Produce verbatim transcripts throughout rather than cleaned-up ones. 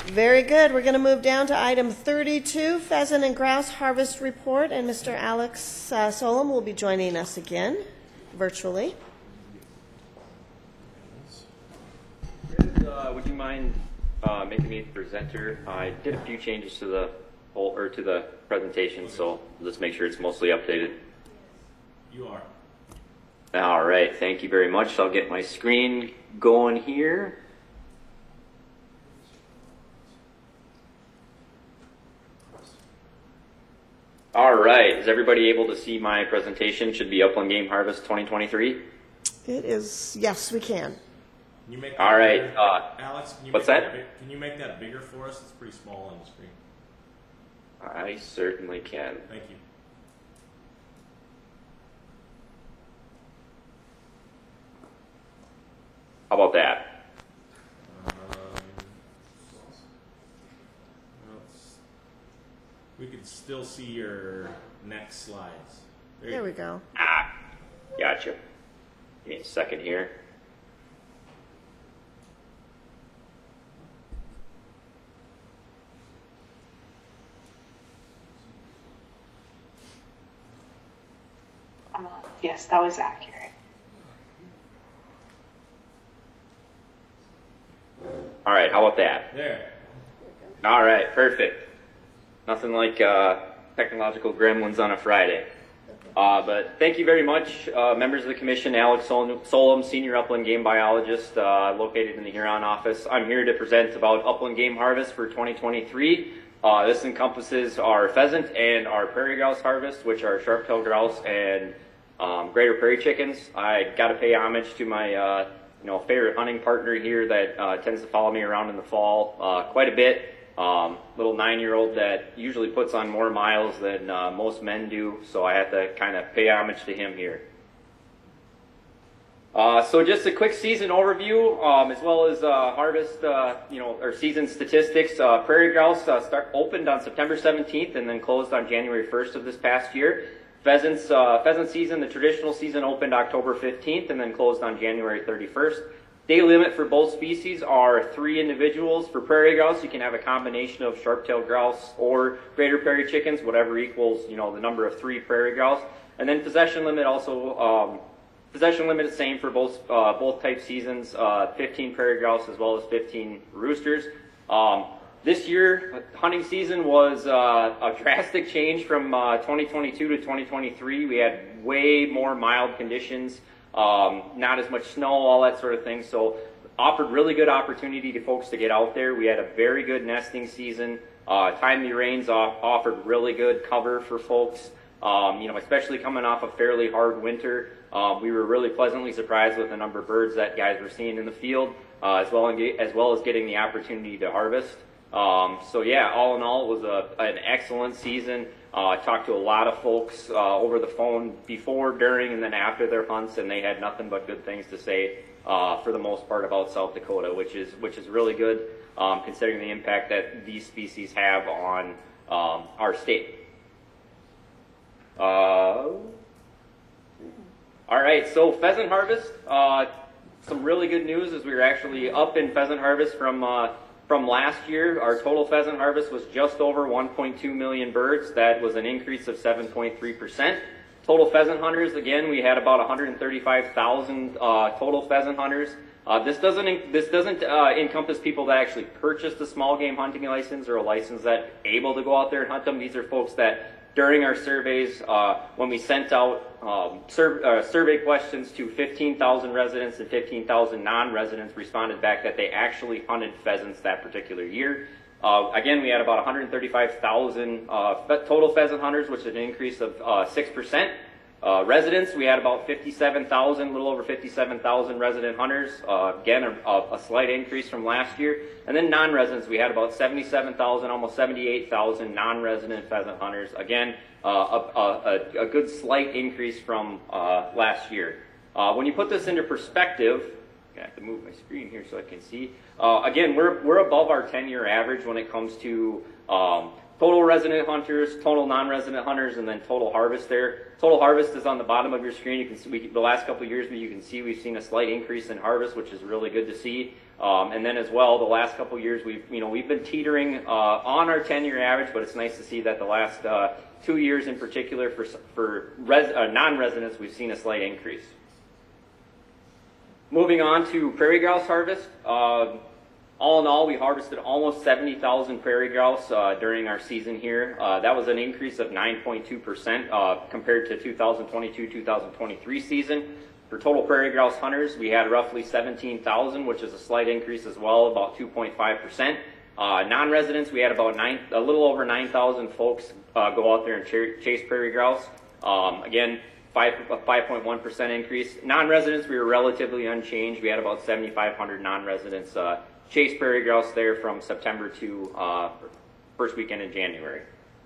Very good. We're going to move down to item thirty-two, Pheasant and Grouse Harvest Report, and Mister Alex uh, Solom will be joining us again virtually. Uh, would you mind uh, making me the presenter? I did a few changes to the whole or to the presentation, so let's make sure it's mostly updated. You are. All right, thank you very much. So I'll get my screen going here. All right, is everybody able to see my presentation? Should be Upland Game Harvest twenty twenty-three. It is, yes, we can. Can you make All right, bigger? uh, Alex, can you what's make that? big, can you make that bigger for us? It's pretty small on the screen. I certainly can. Thank you. How about that? Um, well, it's- we can still see your next slides. There, There you we go. Ah, gotcha. Give me a second here. Um, yes, that was accurate. All right, how about that? There. All right, perfect. Nothing like uh, technological gremlins on a Friday. Uh, but thank you very much, uh, members of the commission. Alex Sol- Solom, Senior Upland Game Biologist, uh, located in the Huron office. I'm here to present about Upland Game Harvest for twenty twenty-three. Uh, this encompasses our pheasant and our prairie grouse harvest, which are sharp-tailed grouse and um, greater prairie chickens. I got to pay homage to my uh, you know, favorite hunting partner here that uh, tends to follow me around in the fall uh, quite a bit. Um, little nine-year-old that usually puts on more miles than uh, most men do, so I have to kind of pay homage to him here. Uh, so just a quick season overview, um, as well as uh, harvest, uh, you know, or season statistics. Uh, prairie grouse uh, start opened on September seventeenth and then closed on January first of this past year. Pheasants, uh, pheasant season, the traditional season opened October fifteenth and then closed on January thirty-first. Day limit for both species are three individuals. For prairie grouse, you can have a combination of sharp-tailed grouse or greater prairie chickens, whatever equals, you know, the number of three prairie grouse. And then possession limit also, um, possession limit is same for both uh, both type seasons, uh, fifteen prairie grouse as well as fifteen roosters. Um, this year, hunting season was uh, a drastic change from uh, twenty twenty-two to twenty twenty-three. We had way more mild conditions. Um, not as much snow, all that sort of thing. So offered really good opportunity to folks to get out there. We had a very good nesting season. Uh, timely rains off, offered really good cover for folks. Um, you know, especially coming off a fairly hard winter. Um, we were really pleasantly surprised with the number of birds that guys were seeing in the field, uh, as well as well as getting the opportunity to harvest. Um, so yeah, all in all, it was a, an excellent season. Uh, I talked to a lot of folks uh, over the phone before, during, and then after their hunts, and they had nothing but good things to say uh, for the most part about South Dakota, which is which is really good, um, considering the impact that these species have on um, our state. Uh, all right, so pheasant harvest. Uh, some really good news is we were actually up in pheasant harvest from. Uh, From last year. Our total pheasant harvest was just over one point two million birds. That was an increase of seven point three percent. Total pheasant hunters, again, we had about one hundred thirty-five thousand uh, total pheasant hunters. Uh, this doesn't this doesn't uh, encompass people that actually purchased a small game hunting license or a license that able to go out there and hunt them. These are folks that during our surveys, uh, when we sent out um, sur- uh, survey questions to fifteen thousand residents and fifteen thousand non-residents responded back that they actually hunted pheasants that particular year. Uh, again, we had about one hundred thirty-five thousand uh, total pheasant hunters, which is an increase of uh, six percent. Uh, residents, we had about fifty-seven thousand, a little over fifty-seven thousand resident hunters. Uh, again, a, a slight increase from last year. And then non-residents, we had about seventy-seven thousand, almost seventy-eight thousand non-resident pheasant hunters. Again, uh, a, a, a good slight increase from uh, last year. Uh, when you put this into perspective, I have to move my screen here so I can see. Uh, again, we're we're above our ten-year average when it comes to um, total resident hunters, total non-resident hunters, and then total harvest there. Total harvest is on the bottom of your screen. You can see we, the last couple of years, but you can see we've seen a slight increase in harvest, which is really good to see. Um, and then as well, the last couple of years, we've you know we've been teetering uh, on our ten-year average, but it's nice to see that the last uh, two years in particular for for res, uh, non-residents, we've seen a slight increase. Moving on to prairie grouse harvest. Uh, all in all, we harvested almost seventy thousand prairie grouse uh, during our season here. Uh, that was an increase of nine point two percent uh, compared to two thousand twenty-two two thousand twenty-three season. For total prairie grouse hunters, we had roughly seventeen thousand, which is a slight increase as well, about two point five percent. Uh, non-residents, we had about nine, a little over nine thousand folks uh, go out there and ch- chase prairie grouse. Um, again, five, a five point one percent increase. Non-residents, we were relatively unchanged. We had about seventy-five hundred non-residents uh, chase prairie grouse there from September to uh, first weekend in January.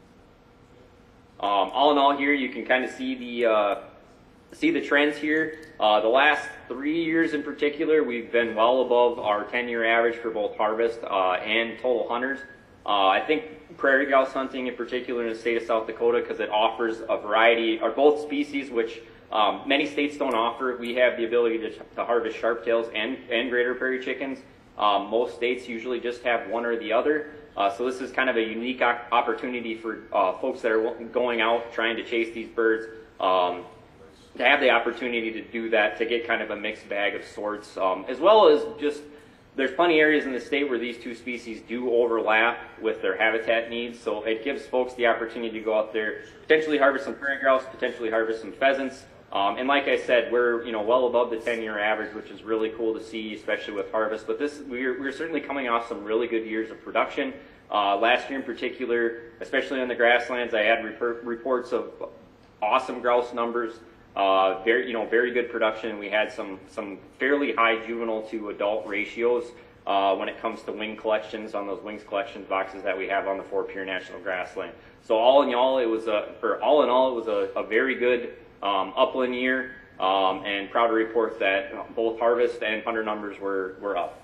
Um, all in all here, you can kind of see the uh, see the trends here. Uh, the last three years in particular, we've been well above our ten-year average for both harvest uh, and total hunters. Uh, I think prairie grouse hunting in particular in the state of South Dakota, because it offers a variety, or both species, which um, many states don't offer. We have the ability to, to harvest sharptails and, and greater prairie chickens. Um, most states usually just have one or the other. Uh, so this is kind of a unique opportunity for uh, folks that are going out trying to chase these birds. Um, to have the opportunity to do that, to get kind of a mixed bag of sorts, um, as well as just, there's plenty of areas in the state where these two species do overlap with their habitat needs, so it gives folks the opportunity to go out there, potentially harvest some prairie grouse, potentially harvest some pheasants, um, and like I said, we're you know well above the ten-year average, which is really cool to see, especially with harvest, but this we're, we're certainly coming off some really good years of production. Uh, last year in particular, especially on the grasslands, I had rep- reports of awesome grouse numbers. Uh, very, you know, very good production. We had some some fairly high juvenile to adult ratios uh, when it comes to wing collections on those wings collections boxes that we have on the Fort Pierre National Grassland. So all in all, it was a, or all in all, it was a, a very good um, upland year, um, and proud to report that both harvest and hunter numbers were were up.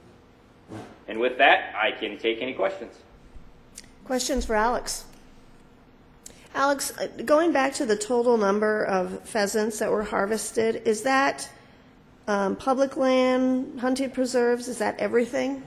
And with that, I can take any questions. Questions for Alex? Alex, going back to the total number of pheasants that were harvested, is that um, public land, hunted preserves, is that everything?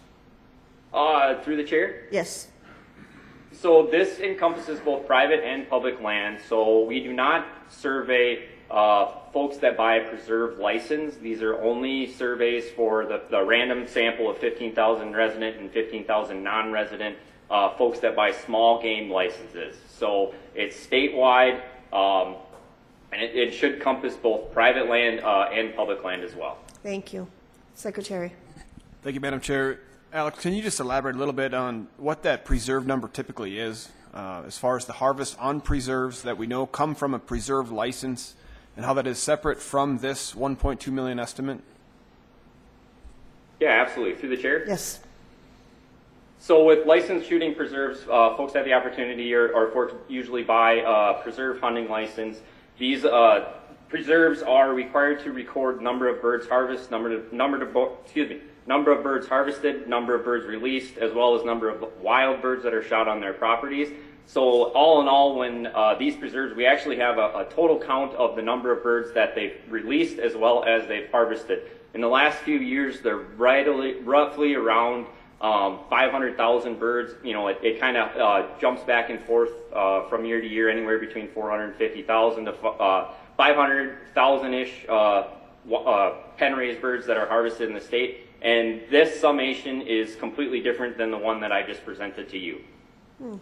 Uh, through the chair? Yes. So this encompasses both private and public land. So we do not survey uh, folks that buy a preserve license. These are only surveys for the, the random sample of fifteen thousand resident and fifteen thousand non-resident uh, folks that buy small game licenses. So it's statewide, um, and it, it should encompass both private land uh, and public land as well. Thank you. Secretary. Thank you, Madam Chair. Alex, can you just elaborate a little bit on what that preserve number typically is, uh, as far as the harvest on preserves that we know come from a preserve license, and how that is separate from this one point two million estimate? Yeah, absolutely. Through the chair? Yes. So with licensed shooting preserves, uh, folks have the opportunity, or, or folks usually buy a preserve hunting license. These uh, preserves are required to record number of birds harvested, number of, number of, excuse me, number of birds harvested, number of birds released, as well as number of wild birds that are shot on their properties. So all in all, when uh, these preserves, we actually have a, a total count of the number of birds that they've released as well as they've harvested. In the last few years, they're right, roughly around um, five hundred thousand birds. You know, it, it kind of uh, jumps back and forth uh, from year to year, anywhere between four hundred fifty thousand to uh, five hundred thousand-ish uh, uh, pen-raised birds that are harvested in the state. And this summation is completely different than the one that I just presented to you. Hmm.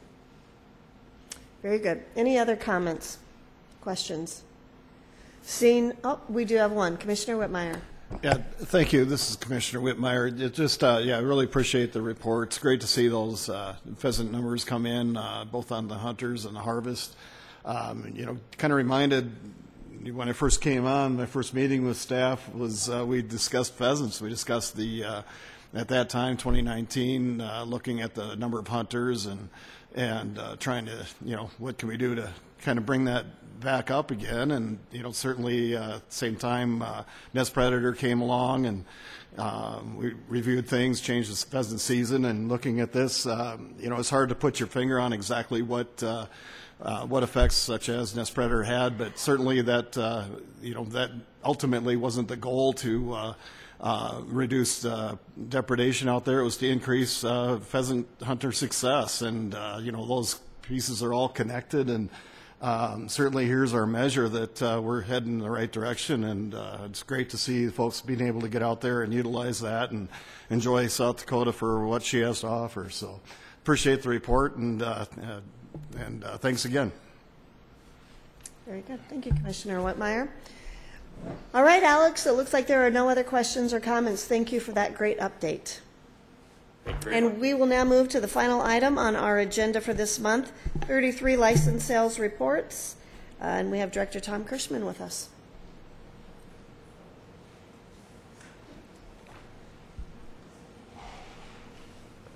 Very good. Any other comments, questions? Seeing, oh, we do have one. Commissioner Whitmire. Yeah, thank you. This is Commissioner Whitmire. It just, uh, yeah, I really appreciate the report. It's great to see those uh, pheasant numbers come in, uh, both on the hunters and the harvest. Um, you know, kind of reminded when I first came on, my first meeting with staff was uh, we discussed pheasants. We discussed the, uh, at that time, twenty nineteen, uh, looking at the number of hunters and and uh, trying to, you know, what can we do to kind of bring that back up again. And, you know, certainly uh, at the same time, uh, Nest Predator came along and um, we reviewed things, changed the pheasant season, and looking at this, um, you know, it's hard to put your finger on exactly what uh, uh, what effects such as Nest Predator had, but certainly that, uh, you know, that ultimately wasn't the goal to uh, uh, reduce uh, depredation out there. It was to increase uh, pheasant hunter success, and uh, you know those pieces are all connected. And um, certainly, here's our measure that uh, we're heading in the right direction. And uh, it's great to see folks being able to get out there and utilize that and enjoy South Dakota for what she has to offer. So, appreciate the report, and uh, uh, and uh, thanks again. Very good. Thank you, Commissioner Whitmire. All right, Alex, it looks like there are no other questions or comments. Thank you for that great update. Thank you very And much. we will now move to the final item on our agenda for this month, thirty-three license sales reports. Uh, and we have Director Tom Kirschman with us.